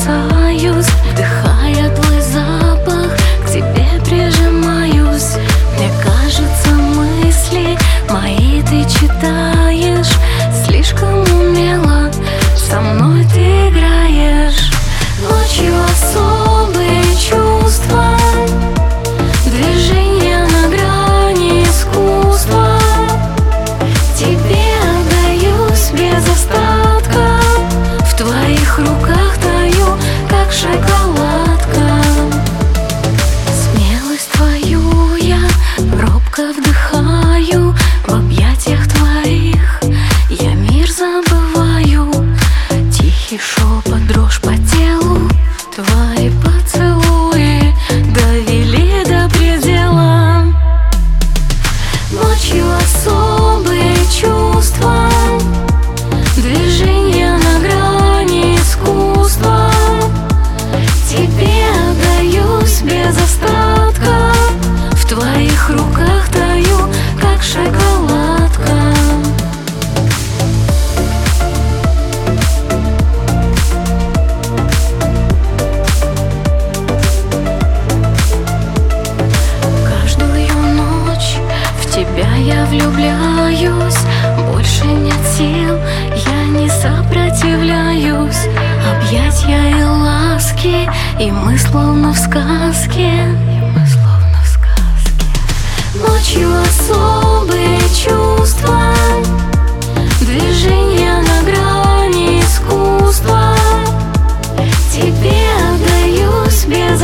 касаюсь, вдыхая твой запах, к тебе прижимаюсь. Мне кажется, мысли мои ты читаешь, слишком умело со мной ты играешь. Ночью особые чувства, движения на грани искусства. Тебе отдаюсь без остатка, в твоих руках таю, как шоколадка. Смелость твою я робко вдыхаю, в объятиях твоих я мир забываю. Тихий шепот, дрожь по телу, твои поцелуи довели до предела. Ночью особые чувства, движения на грани искусства. Тебе отдаюсь без остатка, в твоих руках таю, как шоколадка. Тебя я влюбляюсь, больше нет сил, я не сопротивляюсь. Объятья и ласки, и мы словно в сказке. Ночью особые чувства, движения на грани искусства. Тебе отдаюсь без